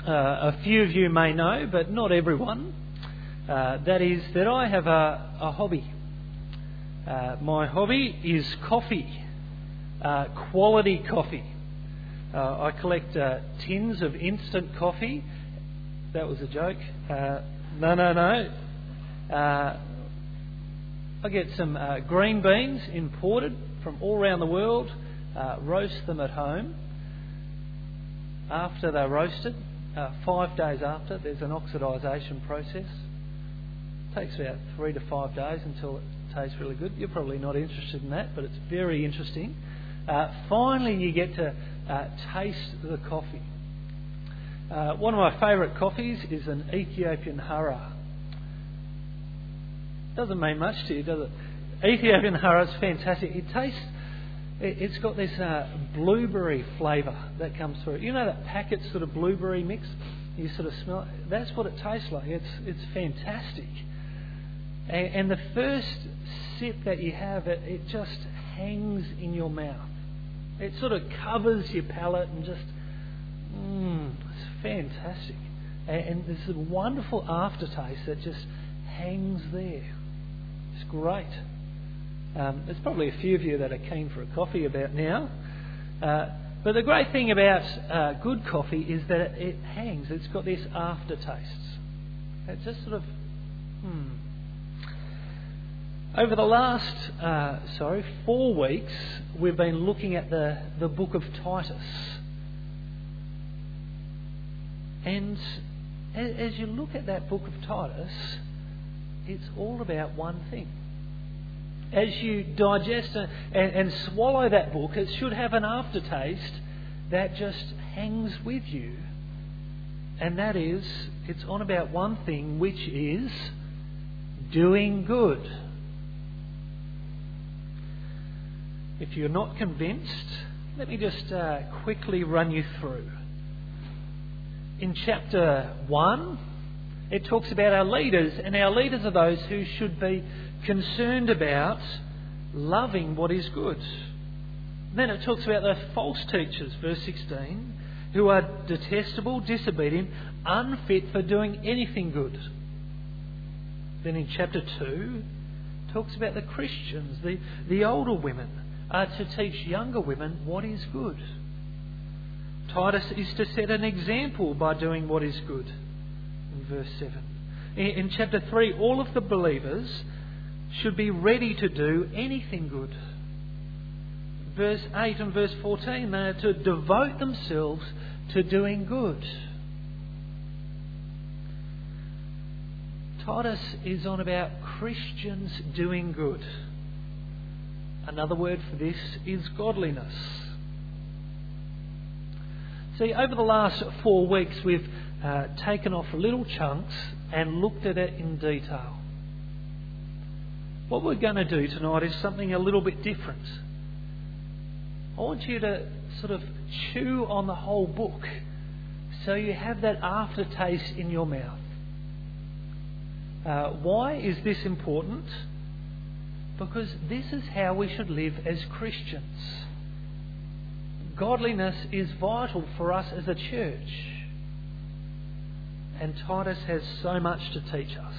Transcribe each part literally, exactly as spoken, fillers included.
uh, a few of you may know, but not everyone. Uh, that is that I have a, a hobby. Uh, my hobby is coffee, uh, quality coffee. Uh, I collect uh, tins of instant coffee. That was a joke. Uh, no, no, no. Uh, I get some uh, green beans imported from all around the world, uh, roast them at home. After they're roasted, uh, five days after, there's an oxidisation process. It takes about three to five days until it tastes really good. You're probably not interested in that, but it's very interesting. Uh, finally, you get to uh, taste the coffee. Uh, one of my favourite coffees is an Ethiopian Hara. Doesn't mean much to you, does it? Ethiopian Hara is fantastic. It tastes, it, it's got this uh, blueberry flavour that comes through. You know that packet sort of blueberry mix? You sort of smell it. That's what it tastes like. It's it's fantastic. And, and the first sip that you have, it, it just hangs in your mouth. It sort of covers your palate and just, mmm, it's fantastic. And, and there's a wonderful aftertaste that just hangs there. It's great. Um, there's probably a few of you that are keen for a coffee about now. Uh, but the great thing about uh, good coffee is that it, it hangs. It's got this aftertaste. It just sort of, hmm. Over the last, uh, sorry, four weeks, we've been looking at the, the book of Titus. And as you look at that book of Titus, it's all about one thing. As you digest and, and swallow that book, it should have an aftertaste that just hangs with you. And that is, it's on about one thing, which is doing good. If you're not convinced, let me just uh, quickly run you through. In chapter one, it talks about our leaders, and our leaders are those who should be concerned about loving what is good. Then it talks about the false teachers, verse sixteen, who are detestable, disobedient, unfit for doing anything good. Then in chapter two, it talks about the Christians, the, the older women, are to teach younger women what is good. Titus is to set an example by doing what is good. In verse seven. In chapter three, all of the believers should be ready to do anything good. Verse eight and verse fourteen, they are to devote themselves to doing good. Titus is on about Christians doing good. Another word for this is godliness. See, over the last four weeks we've uh, taken off little chunks and looked at it in detail. What we're going to do tonight is something a little bit different. I want you to sort of chew on the whole book so you have that aftertaste in your mouth. Uh, why is this important? Because this is how we should live as Christians. Godliness is vital for us as a church. And Titus has so much to teach us.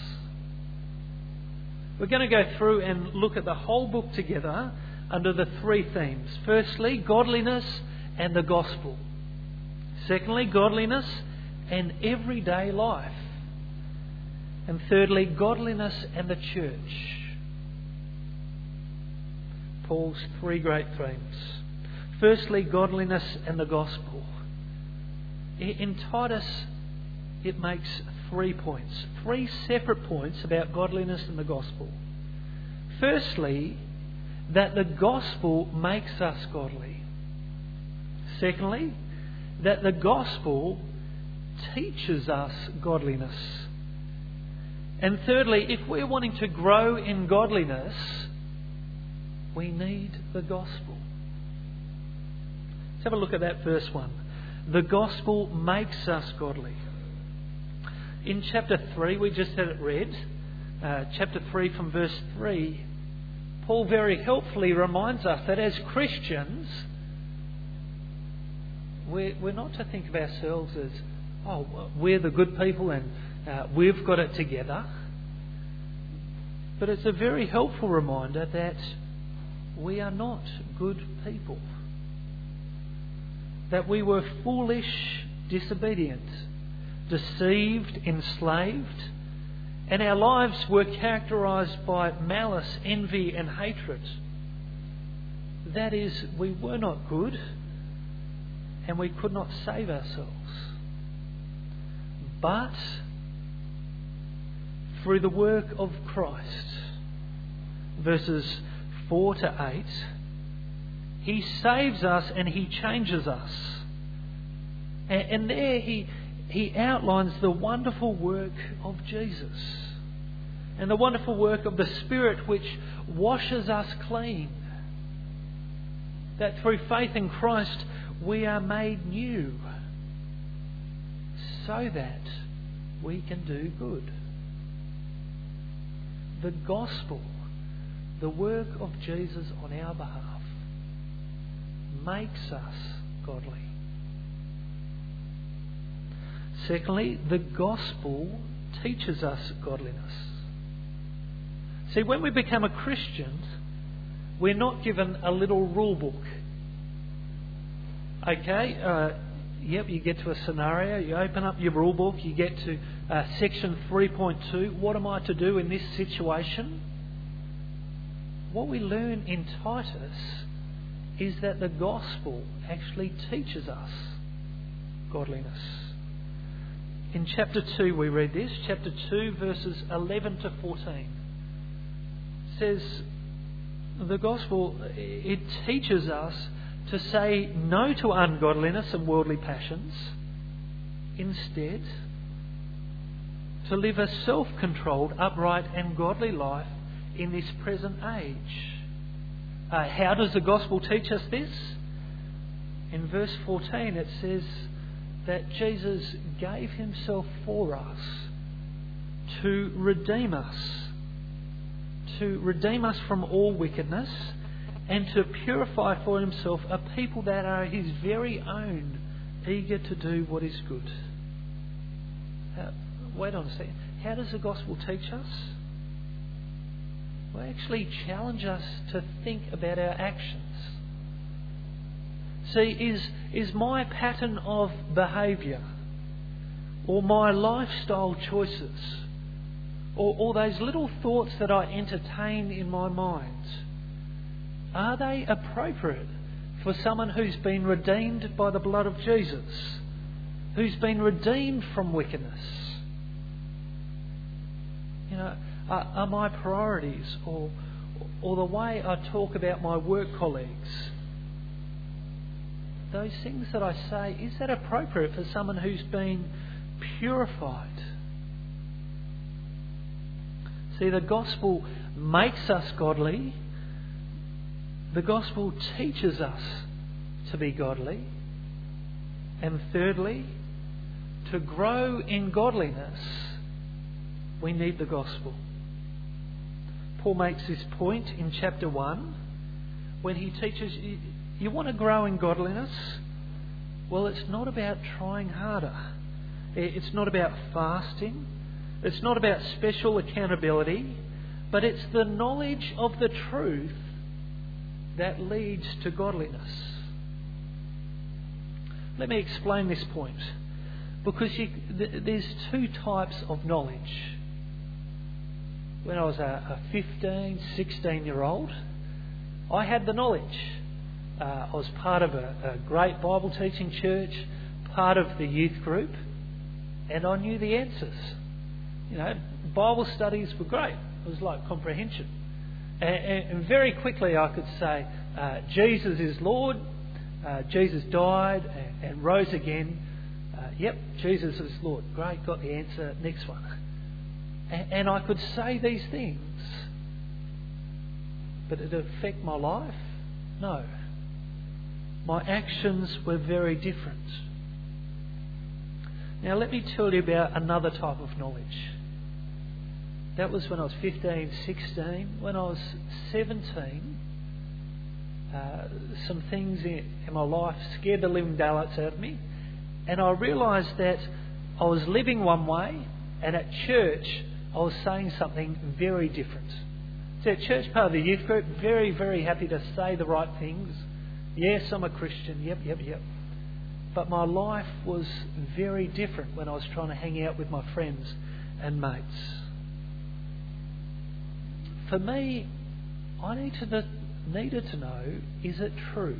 We're going to go through and look at the whole book together under the three themes. Firstly, godliness and the gospel. Secondly, godliness and everyday life. And thirdly, godliness and the church. Paul's three great themes. Firstly, godliness and the gospel. In Titus, it makes three points, three separate points about godliness and the gospel. Firstly, that the gospel makes us godly. Secondly, that the gospel teaches us godliness. And thirdly, if we're wanting to grow in godliness, we need the gospel. Let's have a look at that first one. The gospel makes us godly. In chapter three, we just had it read, uh, chapter three from verse three, Paul very helpfully reminds us that as Christians, we're, we're not to think of ourselves as oh, we're the good people and uh, we've got it together. But it's a very helpful reminder that we are not good people. That we were foolish, disobedient, deceived, enslaved, and our lives were characterised by malice, envy and hatred. That is, we were not good and we could not save ourselves. But through the work of Christ, verses four to eight, He saves us and He changes us. And, and there He, he outlines the wonderful work of Jesus and the wonderful work of the Spirit which washes us clean. That through faith in Christ we are made new so that we can do good. The gospel, the work of Jesus on our behalf, makes us godly. Secondly, the gospel teaches us godliness. See, when we become a Christian, we're not given a little rule book. Okay, uh, yep, you get to a scenario, you open up your rule book, you get to uh, section three point two, what am I to do in this situation? What we learn in Titus is that the gospel actually teaches us godliness. In chapter two we read this, chapter two verses eleven to fourteen. It says, the gospel, it teaches us to say no to ungodliness and worldly passions. Instead, to live a self-controlled, upright and godly life in this present age. Uh, how does the gospel teach us this? In verse fourteen it says that Jesus gave Himself for us to redeem us. To redeem us from all wickedness and to purify for Himself a people that are His very own, eager to do what is good. Uh, wait on a second. How does the gospel teach us? Well, actually challenge us to think about our actions. See, is, is my pattern of behaviour or my lifestyle choices or, or those little thoughts that I entertain in my mind, are they appropriate for someone who's been redeemed by the blood of Jesus, who's been redeemed from wickedness? You know, are, are my priorities or, or the way I talk about my work colleagues, those things that I say, is that appropriate for someone who's been purified? See, the gospel makes us godly. The gospel teaches us to be godly. And thirdly, to grow in godliness, we need the gospel. Paul makes this point in chapter one when he teaches you, you want to grow in godliness? Well, it's not about trying harder. It's not about fasting. It's not about special accountability. But it's the knowledge of the truth that leads to godliness. Let me explain this point. Because you, th- there's two types of knowledge. When I was a, a fifteen, sixteen year old, I had the knowledge. Uh, I was part of a, a great Bible teaching church, part of the youth group, and I knew the answers. You know, Bible studies were great. It was like comprehension. And, and, and very quickly I could say, uh, Jesus is Lord, uh, Jesus died and, and rose again. Uh, yep, Jesus is Lord. Great, got the answer. Next one. And, and I could say these things, but did it affect my life? No. My actions were very different. Now let me tell you about another type of knowledge. That was when I was fifteen, sixteen. When I was seventeen, uh, some things in, in my life scared the living daylights out of me. And I realised that I was living one way, and at church I was saying something very different. So at church, part of the youth group, very, very happy to say the right things. Yes, I'm a Christian. Yep, yep, yep. But my life was very different when I was trying to hang out with my friends and mates. For me, I needed to, needed to know, is it true?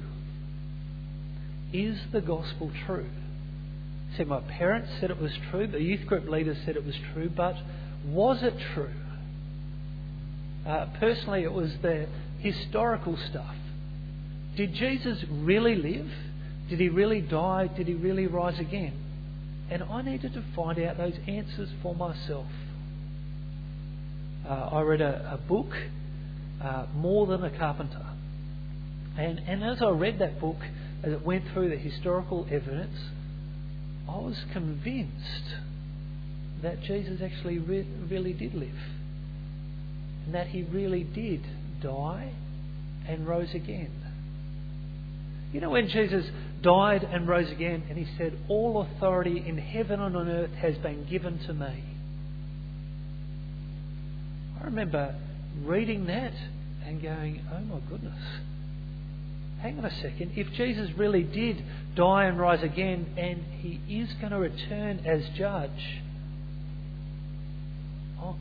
Is the gospel true? See, my parents said it was true, the youth group leaders said it was true, but was it true? Uh, personally, it was the historical stuff. Did Jesus really live? Did he really die? Did he really rise again? And I needed to find out those answers for myself. Uh, I read a, a book, uh, More Than a Carpenter. And, and as I read that book, as it went through the historical evidence, I was convinced that Jesus actually re- really did live. And that he really did die and rose again. You know, when Jesus died and rose again and he said, all authority in heaven and on earth has been given to me. I remember reading that and going, oh my goodness, hang on a second. If Jesus really did die and rise again and he is going to return as judge, oh,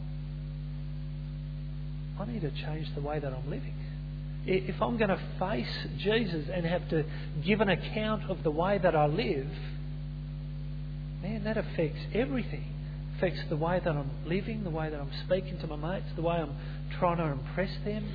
I need to change the way that I'm living. If I'm going to face Jesus and have to give an account of the way that I live, man, that affects everything. It affects the way that I'm living, the way that I'm speaking to my mates, the way I'm trying to impress them.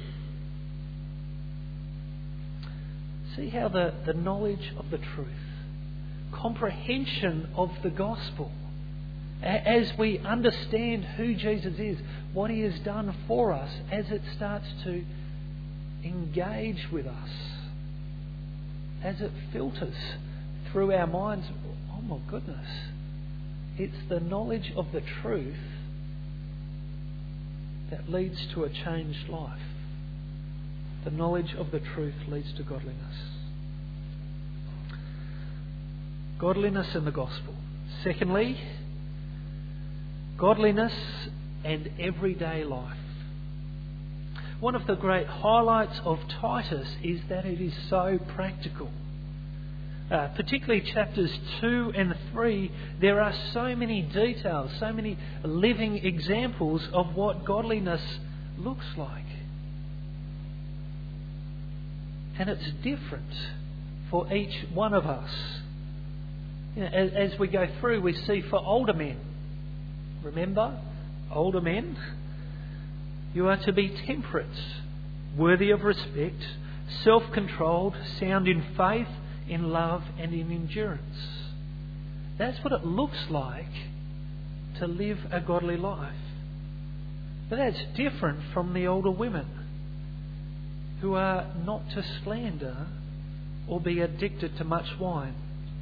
See how the, the knowledge of the truth, comprehension of the gospel, as we understand who Jesus is, what he has done for us, as it starts to engage with us, as it filters through our minds, oh my goodness, it's the knowledge of the truth that leads to a changed life. The knowledge of the truth leads to godliness. Godliness in the gospel. Secondly, godliness and everyday life. One of the great highlights of Titus is that it is so practical. Uh, particularly chapters two and three, there are so many details, so many living examples of what godliness looks like. And it's different for each one of us. You know, as, as we go through, we see for older men, remember, older men, you are to be temperate, worthy of respect, self-controlled, sound in faith, in love and in endurance. That's what it looks like to live a godly life. But that's different from the older women who are not to slander or be addicted to much wine.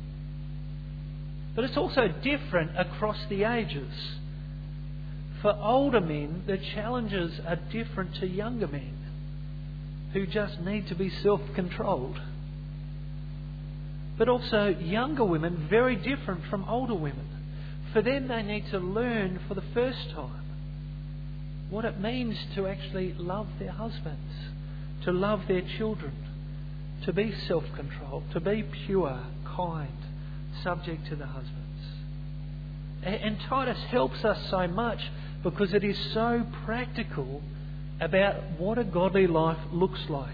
But it's also different across the ages. For older men, the challenges are different to younger men who just need to be self-controlled. But also younger women, very different from older women. For them, they need to learn for the first time what it means to actually love their husbands, to love their children, to be self-controlled, to be pure, kind, subject to the husbands. And Titus helps us so much because it is so practical about what a godly life looks like.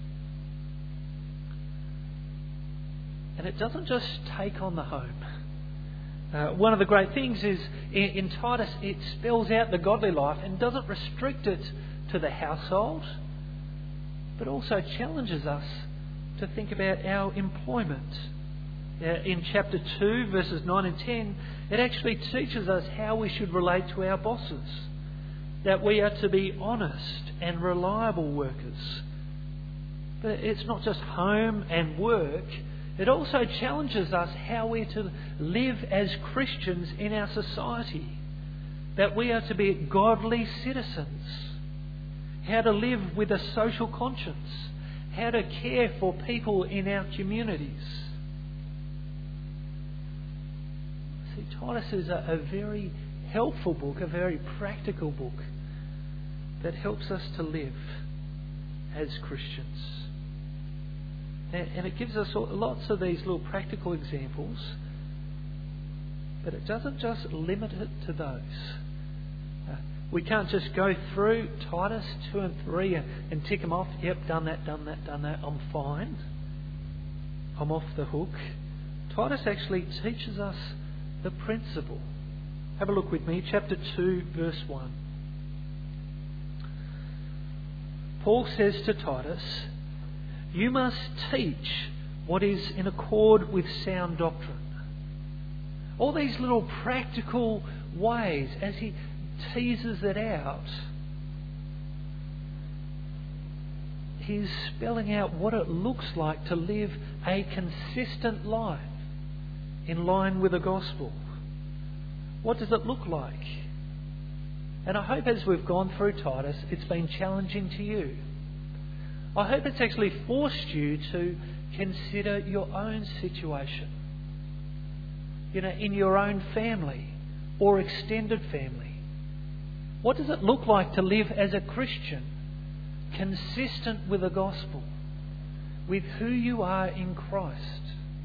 And it doesn't just take on the home. Uh, one of the great things is in, in Titus, it spells out the godly life and doesn't restrict it to the household, but also challenges us to think about our employment. Uh, in chapter two, verses nine and ten, it actually teaches us how we should relate to our bosses. That we are to be honest and reliable workers. But it's not just home and work. It also challenges us how we're to live as Christians in our society. That we are to be godly citizens. How to live with a social conscience. How to care for people in our communities. See, See, Titus is a, a very helpful book, a very practical book that helps us to live as Christians. And, and it gives us lots of these little practical examples, but it doesn't just limit it to those. Uh, we can't just go through Titus two and three and, and tick them off. Yep, done that, done that, done that. I'm fine. I'm off the hook. Titus actually teaches us the principle. Have a look with me, chapter two, verse one. Paul says to Titus, "You must teach what is in accord with sound doctrine." All these little practical ways as he teases it out, he's spelling out what it looks like to live a consistent life in line with the gospel. What does it look like? And I hope as we've gone through Titus, it's been challenging to you. I hope it's actually forced you to consider your own situation. You know, in your own family or extended family. What does it look like to live as a Christian, consistent with the gospel, with who you are in Christ?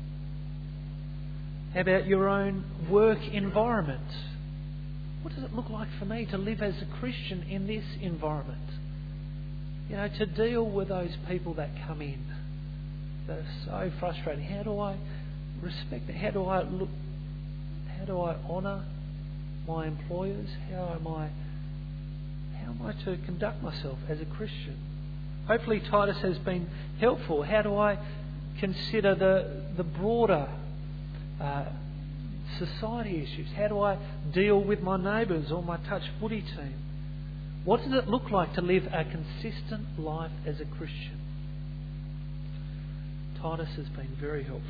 How about your own work environment? What does it look like for me to live as a Christian in this environment? You know, to deal with those people that come in that are so frustrating. How do I respect it? How do I look? How do I honour my employers? How am I? How am I to conduct myself as a Christian? Hopefully, Titus has been helpful. How do I consider the the broader uh, society issues? How do I deal with my neighbours or my touch footy team? What does it look like to live a consistent life as a Christian? Titus has been very helpful.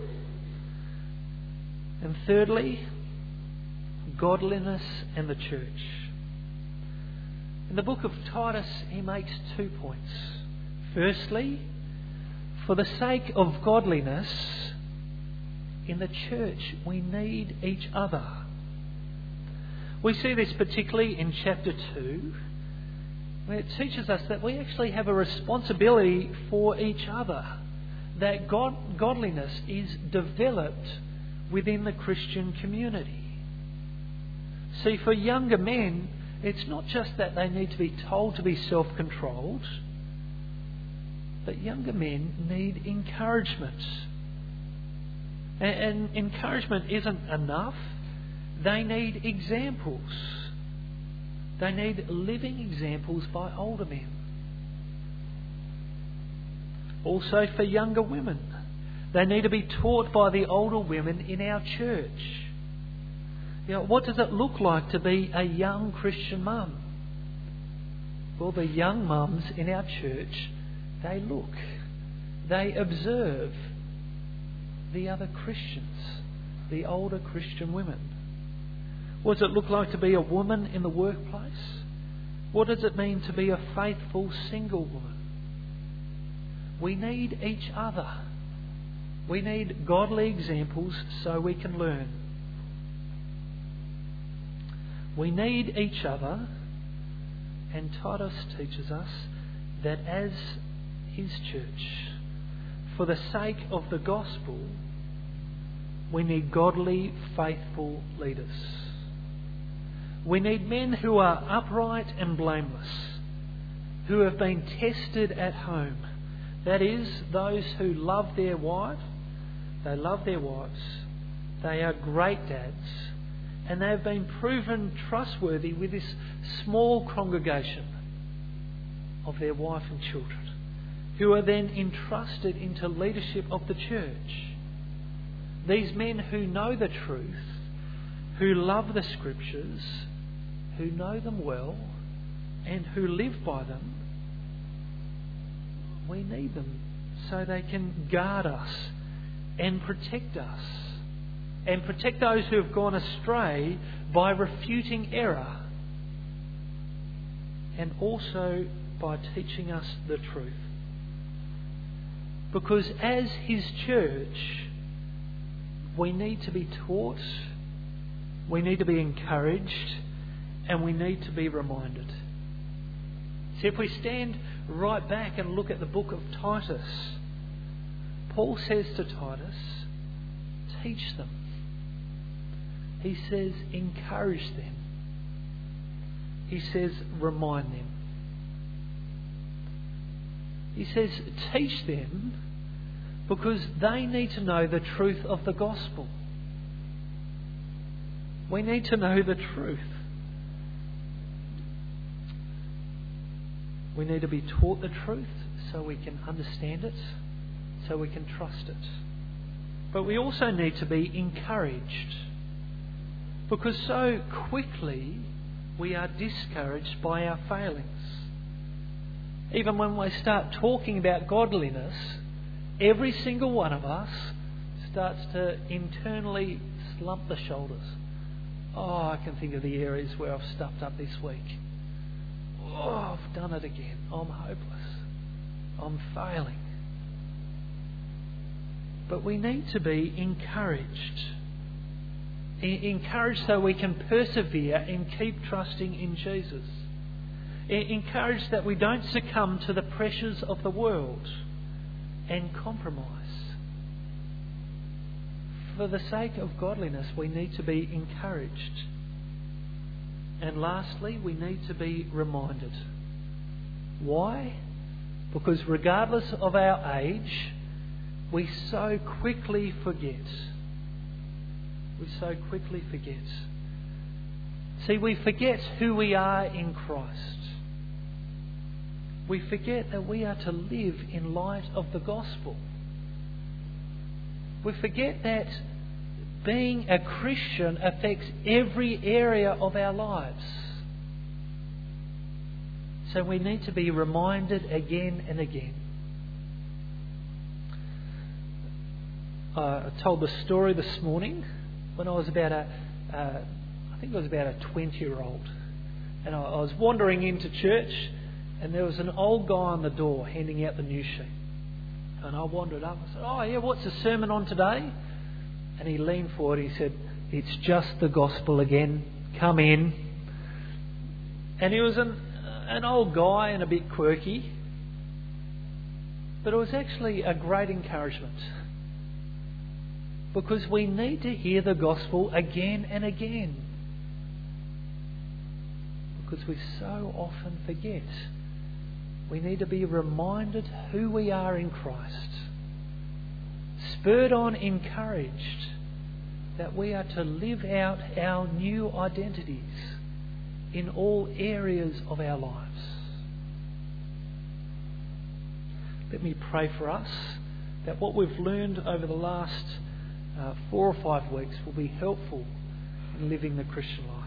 And thirdly, godliness and the church. In the book of Titus, he makes two points. Firstly, for the sake of godliness, in the church we need each other. We see this particularly in chapter two, where it teaches us that we actually have a responsibility for each other. That God, godliness is developed within the Christian community. See, for younger men, it's not just that they need to be told to be self-controlled, but younger men need encouragement. And, and encouragement isn't enough. They need examples. They need living examples by older men. Also for younger women, they need to be taught by the older women in our church. You know, what does it look like to be a young Christian mum? Well, the young mums in our church, they look, they observe the other Christians, the older Christian women. What does it look like to be a woman in the workplace? What does it mean to be a faithful single woman? We need each other. We need godly examples so we can learn. We need each other, and Titus teaches us that as his church, for the sake of the gospel, we need godly, faithful leaders. We need men who are upright and blameless, who have been tested at home. That is, those who love their wife, they love their wives, they are great dads, and they have been proven trustworthy with this small congregation of their wife and children, who are then entrusted into leadership of the church. These men who know the truth, who love the Scriptures, who know them well, and who live by them, we need them so they can guard us and protect us, and protect those who have gone astray by refuting error, and also by teaching us the truth. Because as his church, we need to be taught we need to be encouraged, and we need to be reminded. See, if we stand right back and look at the book of Titus, Paul says to Titus, teach them. He says, encourage them. He says, remind them. He says, teach them because they need to know the truth of the gospel. We need to know the truth. We need to be taught the truth so we can understand it, so we can trust it. But we also need to be encouraged, because so quickly we are discouraged by our failings. Even when we start talking about godliness, every single one of us starts to internally slump the shoulders. Oh, I can think of the areas where I've stuffed up this week. Oh, I've done it again. I'm hopeless. I'm failing. But we need to be encouraged. Encouraged so we can persevere and keep trusting in Jesus. Encouraged that we don't succumb to the pressures of the world and compromise. For the sake of godliness, we need to be encouraged. And lastly, we need to be reminded. Why? Because regardless of our age, we so quickly forget. We so quickly forget. See, we forget who we are in Christ. We forget that we are to live in light of the gospel. We forget that being a Christian affects every area of our lives. So we need to be reminded again and again. Uh, I told the story this morning when I was about a, uh, I think I was about a twenty-year-old, and I, I was wandering into church, and there was an old guy on the door handing out the news sheet. And I wandered up and said, "Oh yeah, what's the sermon on today?" And he leaned forward. He said, "It's just the gospel again. Come in." And he was an an old guy and a bit quirky, but it was actually a great encouragement, because we need to hear the gospel again and again, because we so often forget. We need to be reminded who we are in Christ, spurred on, encouraged that we are to live out our new identities in all areas of our lives. Let me pray for us that what we've learned over the last uh, four or five weeks will be helpful in living the Christian life.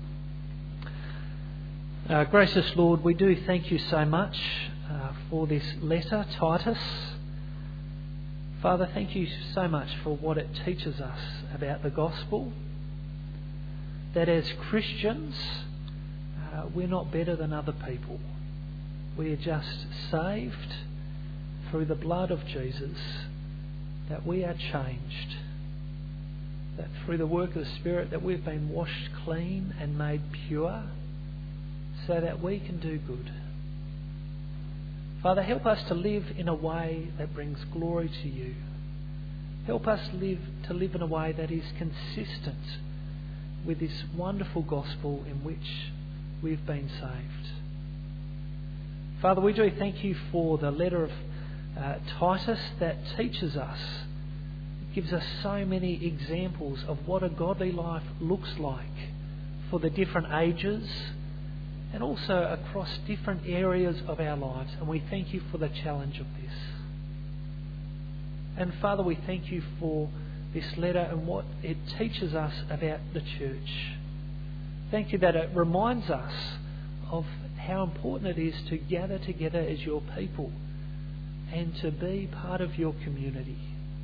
Uh, gracious Lord, we do thank you so much uh, for this letter, Titus. Father, thank you so much for what it teaches us about the gospel. That as Christians, uh, we're not better than other people. We are just saved through the blood of Jesus, that we are changed. That through the work of the Spirit that we've been washed clean and made pure, so that we can do good. Father, help us to live in a way that brings glory to you. Help us live to live in a way that is consistent with this wonderful gospel in which we've been saved. Father, we do thank you for the letter of uh, Titus that teaches us, gives us so many examples of what a godly life looks like for the different ages and also across different areas of our lives. And we thank you for the challenge of this. And Father, we thank you for this letter and what it teaches us about the church. Thank you that it reminds us of how important it is to gather together as your people and to be part of your community.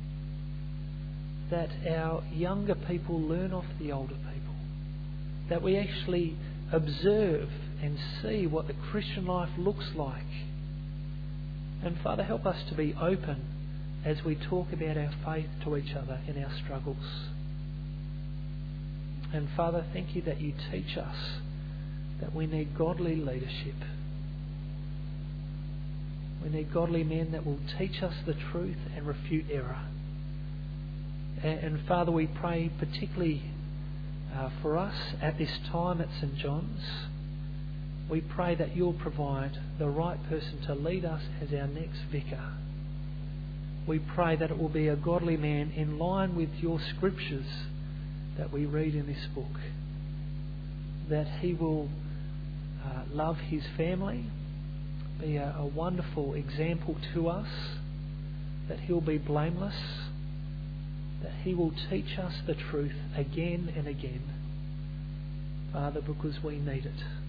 That our younger people learn off the older people. That we actually observe and see what the Christian life looks like. And Father, help us to be open as we talk about our faith to each other in our struggles. And Father, thank you that you teach us that we need godly leadership. We need godly men that will teach us the truth and refute error. And, and Father, we pray particularly uh, for us at this time at St John's. We pray that you'll provide the right person to lead us as our next vicar. We pray that it will be a godly man in line with your scriptures that we read in this book. That he will uh, love his family, be a, a wonderful example to us, that he'll be blameless, that he will teach us the truth again and again, Father, because we need it.